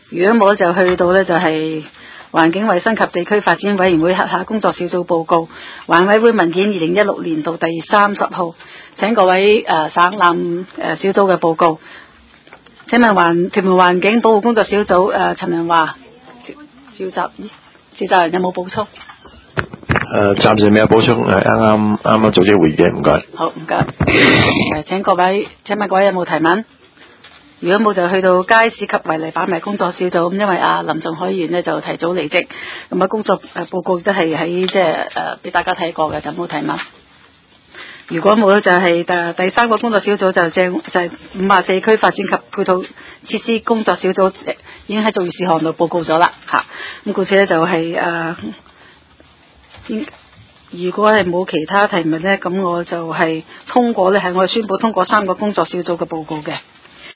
如果冇就去到呢，就係環境衛生及地區發展委員會轄下工作小組報告，環委會文件2016年度第30號，請各位省覽小組嘅報告。請問屯門環境保護工作小組陳文華召集人有冇補充？ 暫時未有補充，啱啱做咗會議嘅，唔該。 好，唔該。請問各位有冇提問？如果冇就去到街市及違例擺賣工作小組，咁因為林仲海議員呢就提早離職，咁工作報告都係喺俾大家睇過嘅，就冇提問。如果冇就係第3個工作小組就係54區發展及配套設施工作小組已經喺做議事項度報告咗啦嚇。咁故此呢，就係如果係冇其他提問呢，咁我就係通過呢，係我宣布通過3個工作小組嘅報告嘅。